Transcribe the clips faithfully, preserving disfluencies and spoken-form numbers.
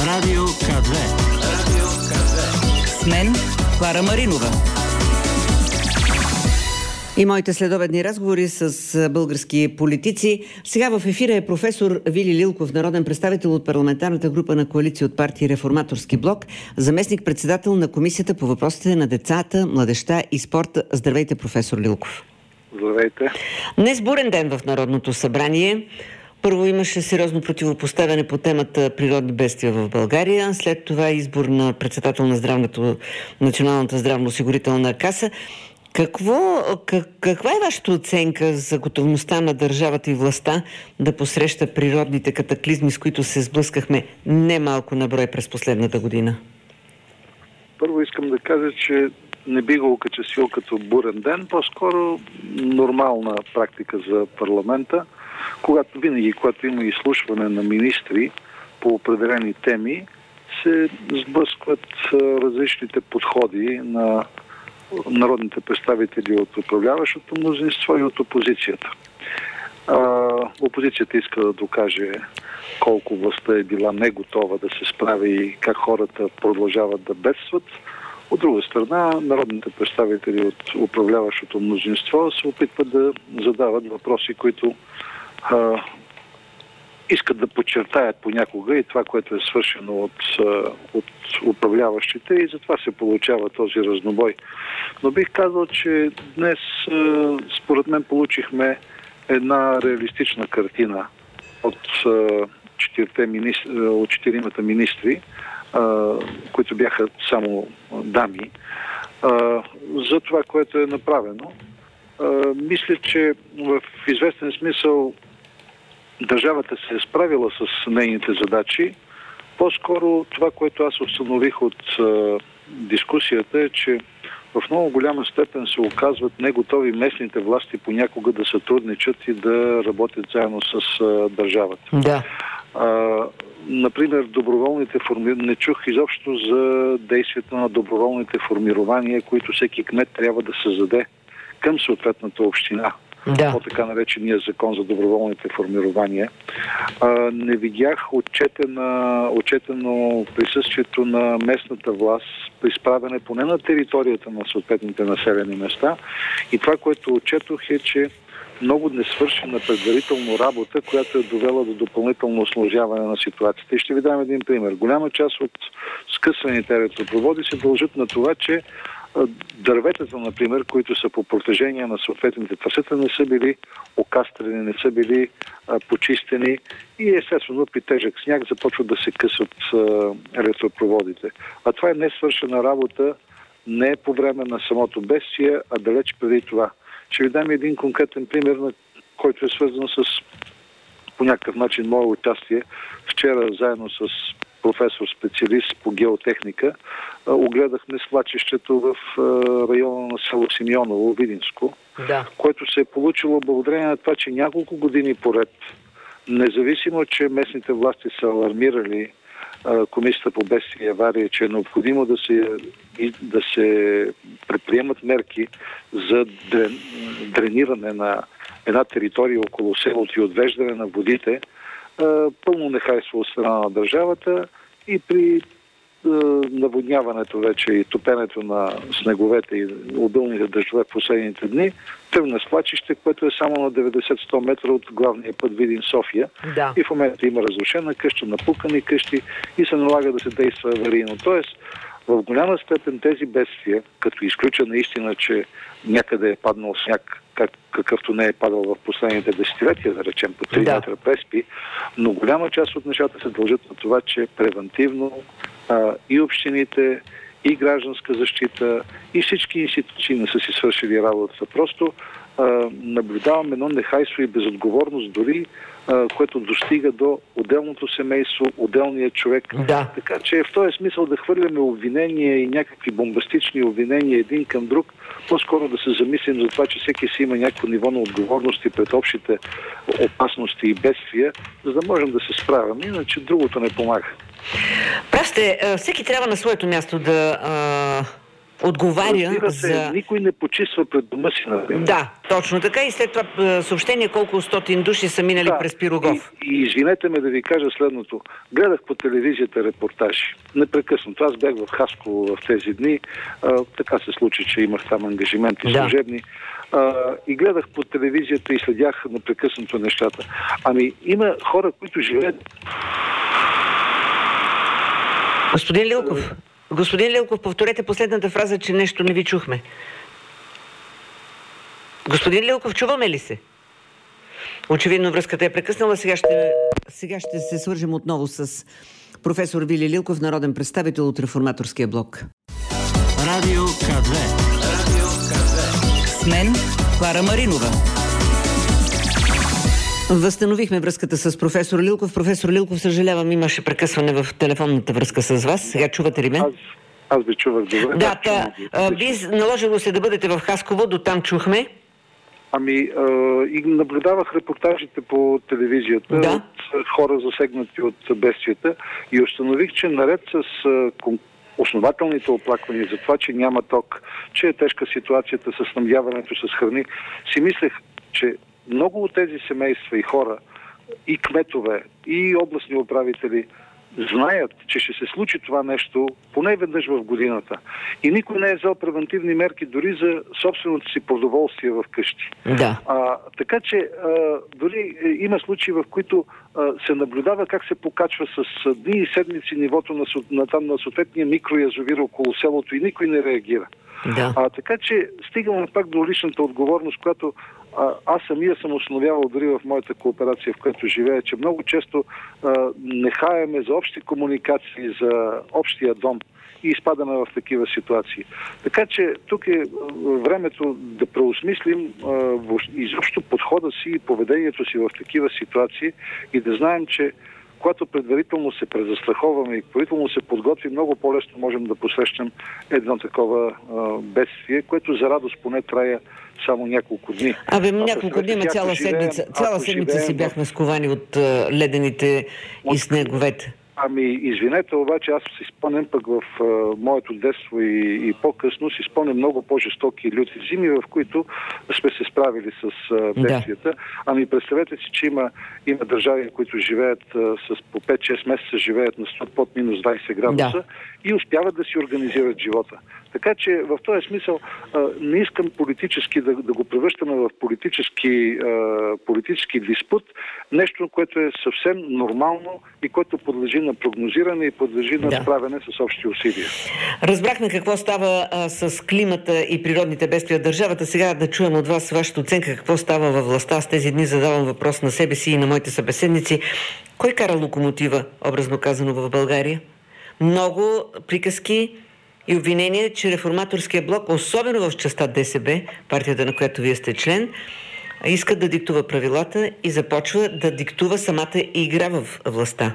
Радио К две. Радио К две. С мен Клара Маринова. И моите следобедни разговори с български политици. Сега в ефира е професор Вили Лилков, народен представител от парламентарната група на коалиция от партии Реформаторски блок, заместник-председател на Комисията по въпросите на децата, младежта и спорта. Здравейте, професор Лилков. Здравейте. Днес бурен ден в Народното събрание. Първо имаше сериозно противопоставяне по темата природни бедствия в България. След това избор на председател на здравната, Националната здравноосигурителна каса. Какво, как, каква е вашата оценка за готовността на държавата и властта да посреща природните катаклизми, с които се сблъскахме немалко на брой през последната година? Първо искам да кажа, че не би го окачествил като бурен ден, по-скоро нормална практика за парламента, когато винаги, когато има изслушване на министри по определени теми, се сблъскват различните подходи на народните представители от управляващото мнозинство и от опозицията. А, опозицията иска да докаже колко властта е била не готова да се справи и как хората продължават да бедстват. От друга страна, народните представители от управляващото мнозинство се опитват да задават въпроси, които а, искат да подчертаят понякога и това, което е свършено от, от управляващите, и затова се получава този разнобой. Но бих казал, че днес според мен получихме една реалистична картина от четирите министри, от четиримата министри, които бяха само дами, за това, което е направено. Мисля, че в известен смисъл държавата се е справила с нейните задачи. По-скоро това, което аз установих от а, дискусията, е, че в много голяма степен се оказват неготови местните власти понякога да сътрудничат и да работят заедно с а, държавата. Да. А, например, доброволните формирования. Не чух изобщо за действията на доброволните формирования, които всеки кмет трябва да създаде към съответната община. Да. По така наречения закон за доброволните формирования. А, не видях отчетена, отчетено присъствието на местната власт при справяне поне на територията на съответните населени места. И това, което отчетох, е, че много не свърши на предварително работа, която е довела до допълнително усложняване на ситуацията. И ще ви дам един пример. Голяма част от скъсаните електропроводи се дължат на това, че дърветата, например, които са по протежение на съответните трасета, не са били окастрени, не са били а, почистени и естествено при тежък сняг започват да се късат а, електропроводите. А това е не свършена работа не по време на самото бедствие, а далеч преди това. Ще ви дам един конкретен пример, на който е свързан с по някакъв начин мое участие. Вчера заедно с професор-специалист по геотехника огледахме свлачището в района на село Симеоново, Видинско, да. Което се е получило благодарение на това, че няколко години поред, независимо, че местните власти са алармирали Комисията по бедствия и авария, че е необходимо да се, да се предприемат мерки за дрениране на една територия около селото и отвеждане на водите, пълно нехайство от страна на държавата и при наводняването вече и топенето на снеговете и обилните дъждове в последните дни, тръгна свлачище, което е само на деветдесет до сто метра от главния път Видин-София. Да. И в момента има разрушена къща, напукани къщи и се налага да се действа аварийно. Тоест, в голяма степен тези бедствия, като изключа наистина, че някъде е паднал сняг, как, какъвто не е падал в последните десетилетия, да речем, по три да. метра преспи, но голяма част от нещата се дължат на това, че превентивно а, и общините, и гражданска защита, и всички институции не са си свършили работата. Просто а, наблюдавам едно нехайство и безотговорност дори, а, което достига до отделното семейство, отделния човек. Да. Така че в този смисъл да хвърляме обвинения и някакви бомбастични обвинения един към друг, по-скоро да се замислим за това, че всеки си има някакво ниво на отговорности пред общите опасности и бедствия, за да можем да се справяме, иначе другото не помага. Прав сте, всеки трябва на своето място да а, отговаря Разбира се, за... никой не почиства пред дома си, например. Да, точно така. И след това съобщение колко стотин души са минали да, през Пирогов. И, и извинете ме да ви кажа следното. Гледах по телевизията репортажи. Непрекъснато. Аз бях в Хасково в тези дни. А, така се случи, че имах там ангажименти да. служебни. А, и гледах по телевизията и следях непрекъснато нещата. Ами има хора, които живеят... Господин Лилков, господин Лилков, повторете последната фраза, че нещо не ви чухме. Господин Лилков, чуваме ли се? Очевидно връзката е прекъснала. Сега ще, сега ще се свържем отново с професор Вили Лилков, народен представител от Реформаторския блок. Радио К две. Радио К две. С мен Клара Маринова. Възстановихме връзката с професор Лилков. Професор Лилков, съжалявам, имаше прекъсване в телефонната връзка с вас. Сега чувате ли ме? Аз, аз ви чувах добре. Да, та, а, би наложило се да бъдете в Хасково, до там чухме. Ами, а, и наблюдавах репортажите по телевизията да. от хора засегнати от бедствията и установих, че наред с а, основателните оплаквания за това, че няма ток, че е тежка ситуацията с снабдяването с храни, си мислех, че много от тези семейства и хора, и кметове, и областни управители знаят, че ще се случи това нещо поне веднъж в годината. И никой не е взел превентивни мерки дори за собственото си продоволствие в къщи. Да. А, така че а, дори е, има случаи, в които а, се наблюдава как се покачва с дни и седмици нивото на, на, там, на съответния микроязовир около селото и никой не реагира. Да. А, така че стигаме пак до личната отговорност, която а, аз самия съм установявал дори в моята кооперация, в която живея, че много често а, не хаеме за общи комуникации, за общия дом и изпадаме в такива ситуации. Така че тук е времето да преосмислим а, изобщо подхода си и поведението си в такива ситуации и да знаем, че когато предварително се презастраховаме и предварително се подготви, много по-лесно можем да посрещнем едно такова а, бедствие, което за радост поне трая само няколко дни. Абе, няколко дни, цяла седмица, цяла седмица си бяхме сковани от а, ледените от... и снеговете. Ами, извинете, обаче аз си спомням пък в а, моето детство и, и по-късно си спомням много по-жестоки и люти зими, в които сме се справили с а, бедствията. Да. Ами, представете си, че има, има държави, които живеят а, с по пет-шест месеца, живеят на под минус двайсет градуса да. И успяват да си организират живота. Така че в този смисъл а, не искам политически да, да го превръщаме в политически, а, политически диспут, нещо, което е съвсем нормално и което подлежи на прогнозиране и подлежи на да. Справяне с общи усилия. Разбрахме какво става а, с климата и природните бедствия в държавата. Сега да чуем от вас вашата оценка какво става във властта. Аз тези дни задавам въпрос на себе си и на моите събеседници. Кой кара локомотива, образно казано, в България? Много приказки и обвинение, че Реформаторския блок, особено в частта ДСБ, партията, на която вие сте член, иска да диктува правилата и започва да диктува самата игра в властта.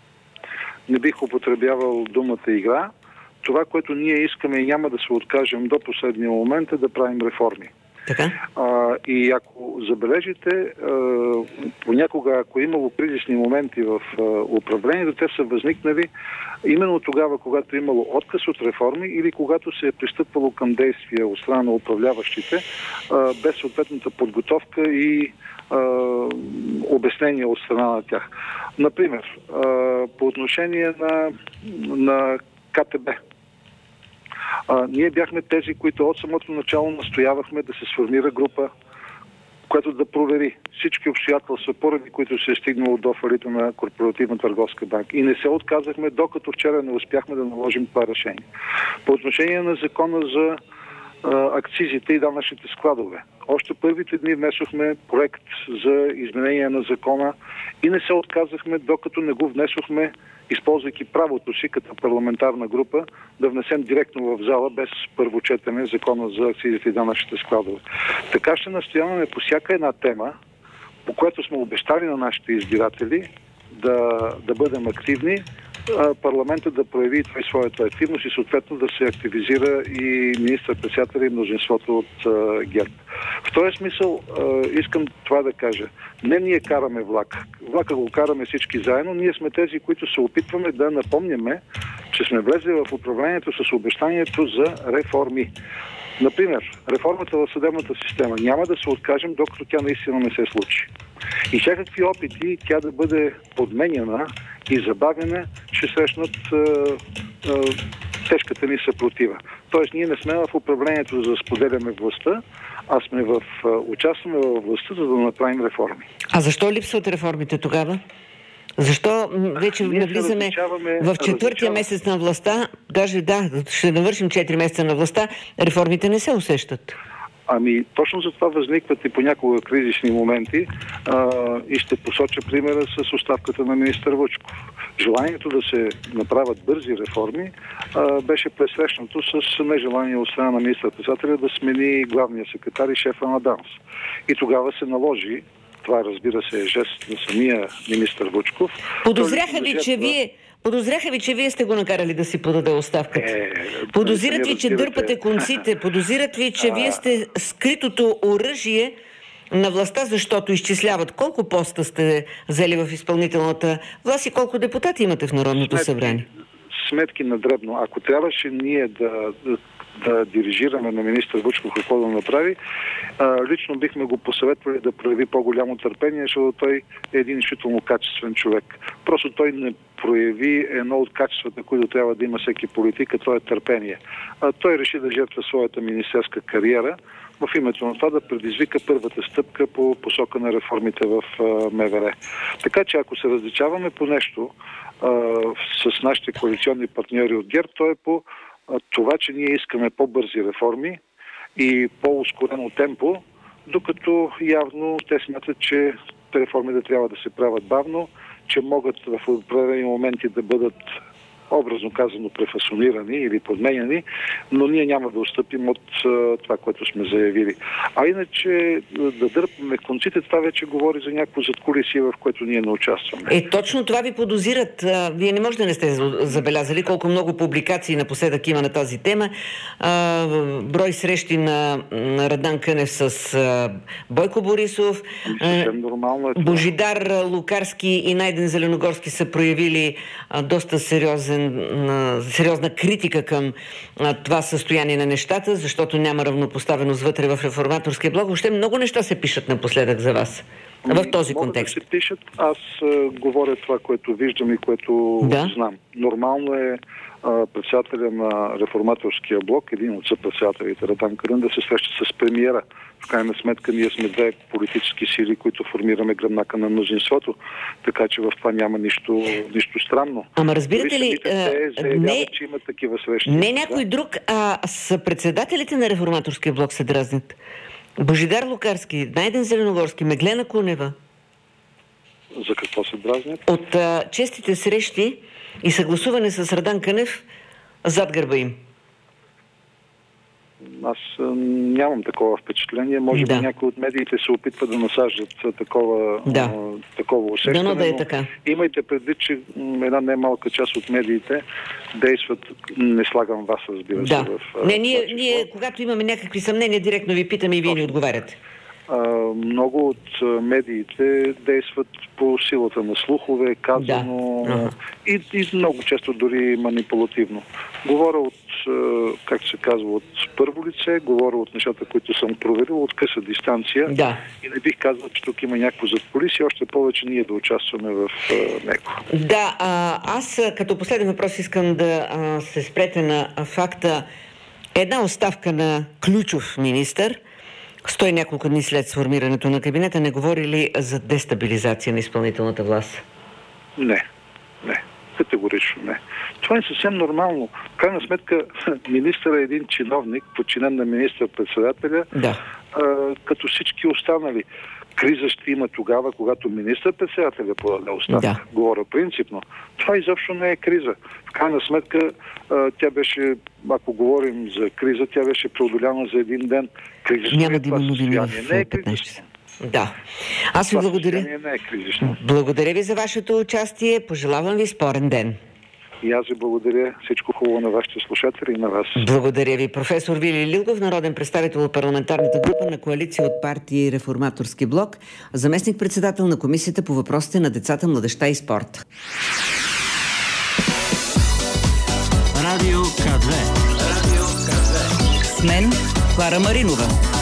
Не бих употребявал думата игра. Това, което ние искаме и няма да се откажем до последния момент, е да правим реформи. Така? А, и ако забележите, а, понякога, ако е имало кризисни моменти в а, управлението, те са възникнали именно тогава, когато е имало отказ от реформи или когато се е пристъпвало към действия от страна на управляващите, а, без съответната подготовка и а, обяснения от страна на тях. Например, а, по отношение на, на КТБ. А, ние бяхме тези, които от самото начало настоявахме да се сформира група, която да провери всички обстоятелства, поради които се е стигнало до фалита на Корпоративна търговска банка. И не се отказахме, докато вчера не успяхме да наложим това решение. По отношение на закона за а, акцизите и данъчните складове. Още първите дни внесохме проект за изменение на закона и не се отказахме, докато не го внесохме, използвайки правото си като парламентарна група, да внесем директно в зала, без първо четене, закона за акцизите и данъчните складове. Така ще настояваме по всяка една тема, по която сме обещали на нашите избиратели да, да бъдем активни, парламентът да прояви това и своята активност и съответно да се активизира и министър-председателя и мнозинството от а, ГЕРБ. В този смисъл а, искам това да кажа. Не ние караме влак. Влака го караме всички заедно. Ние сме тези, които се опитваме да напомняме, че сме влезли в управлението с обещанието за реформи. Например, реформата в съдебната система. Няма да се откажем, докато тя наистина не се случи. И всякакви опити тя да бъде подменена и забавена, ще срещнат е, е, тежката ни съпротива. Тоест, ние не сме в управлението за да споделяме властта, а сме в, е, участваме в властта, за да направим реформи. А защо липсват реформите тогава? Защо вече навлизаме в четвъртия месец на властта, даже да, ще навършим четири месеца на властта, реформите не се усещат? Ами, точно за това възникват и понякога кризисни моменти а, и ще посоча примера с оставката на министър Вучков. Желанието да се направят бързи реформи а, беше пресрещнато с нежелание от страна на министър-председателя да смени главния секретар и шефа на ДАНС. И тогава се наложи, това разбира се е жест на самия министър Вучков. Подозряха ви, че вие Подозряха ви, че вие сте го накарали да си подаде оставката. Е, подозират ви, че дърпате конците. Подозират ви, че а... вие сте скритото оръжие на властта, защото изчисляват колко поста сте взели в изпълнителната власт и колко депутати имате в Народното сметки, събрание. Сметки на дребно. Ако трябваше ние да, да, да дирижираме на министър Вучков какво да направи, а, лично бихме го посъветвали да прояви по-голямо търпение, защото той е един изключително качествен човек. Просто той не прояви едно от качествата, които трябва да има всеки политик, а това е търпение. А, той реши да жертва своята министерска кариера в името на това да предизвика първата стъпка по посока на реформите в а, МВР. Така че ако се различаваме по нещо а, с нашите коалиционни партньори от ГЕРБ, то е по а, това, че ние искаме по-бързи реформи и по-ускорено темпо, докато явно те смятат, че реформите трябва да се правят бавно, че могат в определени моменти да бъдат образно казано префасонирани или подменяни, но ние няма да отстъпим от а, това, което сме заявили. А иначе да дърпаме конците, това вече говори за някакво задкулисие, в което ние не участваме. Е, точно това ви подозират. А, вие не може да не сте забелязали колко много публикации напоследък има на тази тема. А, брой срещи на, на Радан Кънев с а, Бойко Борисов. Съвсем нормално е това. Божидар Лукарски и Найден Зеленогорски са проявили а, доста сериозен сериозна критика към а, това състояние на нещата, защото няма равнопоставеност вътре в реформаторския блок. Въобще много неща се пишат напоследък за вас в този Могат контекст. Да се пишат. Аз а, говоря това, което виждам и което да? знам. Нормално е а, председателя на реформаторския блок, един от съпредседателите Радан Кънев, да се среща с премиера. В крайна сметка ние сме две политически сили, които формираме гръбнака на мнозинството, така че в това няма нищо, нищо странно. Ама разбирате ли, те заявяват, не, че има такива срещи. Не някой да? друг, а с председателите на реформаторския блок се дразнят. Божидар Лукарски, Найден Зеленогорски, Меглена Кунева. За какво се дразнят? От а, честите срещи и съгласуване с Радан Кънев зад гърба им. Аз нямам такова впечатление. Може да. би някои от медиите се опитват да насаждат такова, да. а, такова усещане. Дано да е така. Имайте предвид, че една немалка част от медиите действат, не слагам вас, разбира да. се. В, не, ние, ние, когато имаме някакви съмнения, директно ви питаме и вие ни отговаряте. А, много от медиите действат по силата на слухове, казано да. ага. и, и много често дори манипулативно. Говоря от, как се казва, от първо лице, говоря от нещата, които съм проверил, от къса дистанция да. и не бих казал, че тук има някакво задкулисие, още повече ние да участваме в а, него. Да, а, аз като последен въпрос искам да а, се спрете на факта една оставка на ключов министър, сто и няколко дни след сформирането на кабинета, не говори ли за дестабилизация на изпълнителната власт? Не, не. Категорично не. Това е съвсем нормално. В крайна сметка, министър е един чиновник, подчинен на министър-председателя, да. а, като всички останали. Криза ще има тогава, когато министър-председателя подаде оставка. Да. Говоря принципно. Това изобщо не е криза. В крайна сметка, а, тя беше, ако говорим за криза, тя беше преодоляна за един ден. Криза няма да има новини в не е петнайсет. Да. Аз ви благодаря. Не е кризисно. Благодаря ви за вашето участие. Пожелавам ви спорен ден. И аз ви благодаря. Всичко хубаво на вашите слушатели и на вас. Благодаря ви. Професор Вили Лилков, народен представител от парламентарната група на коалиция от партии Реформаторски блок, заместник-председател на Комисията по въпросите на децата, младежта и спорта. Радио К две. Радио К две. С мен Клара Маринова.